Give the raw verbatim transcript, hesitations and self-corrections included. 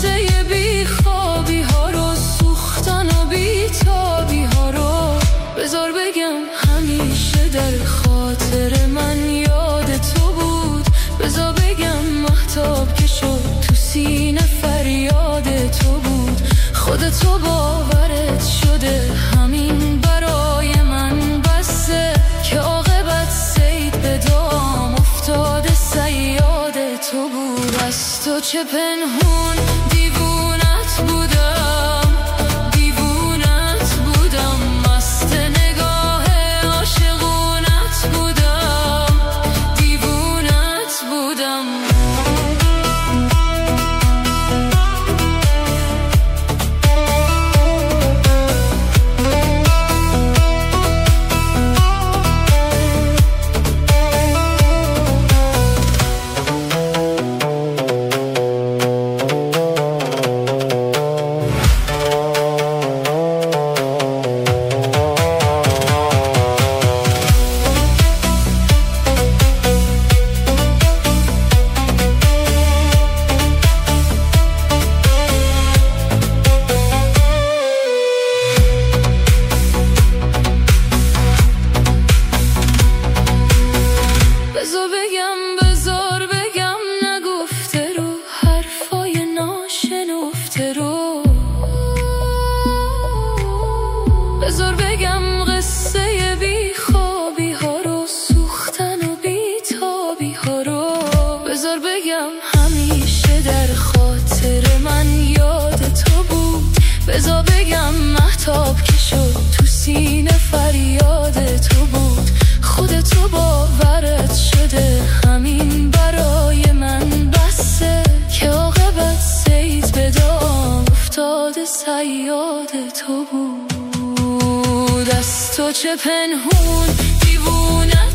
قصه بی خوابی ها رو، سوختن و بی تابی ها رو. بذار بگم همیشه در خاطر من یاد تو بود. بذار بگم مهتاب که شد تو سینه فریاد تو بود. خودتو باورت شده همین برای من بسه، که عاقبت سید به دام افتاده صیاد تو بود. از تو چه پنهون دیوونت بودم، دیوونت بودم، مست نگاه عاشقونت بودم، دیوونت بودم. بذار بگم بذار بگم نگفته رو، حرفای ناشنفته رو. بذار بگم قصه بی خوابی ها رو، سوختن و بی تابی ها رو. بذار بگم همیشه در خاطر من یاد تو بود. بذار بگم مهتاب که شد تو سینه فریاد تو بود. خودتو باورت شده همین برای من بسه، که عاقبت سید به دام افتاده صیاد تو بود. از تو چه پنهون دیوونه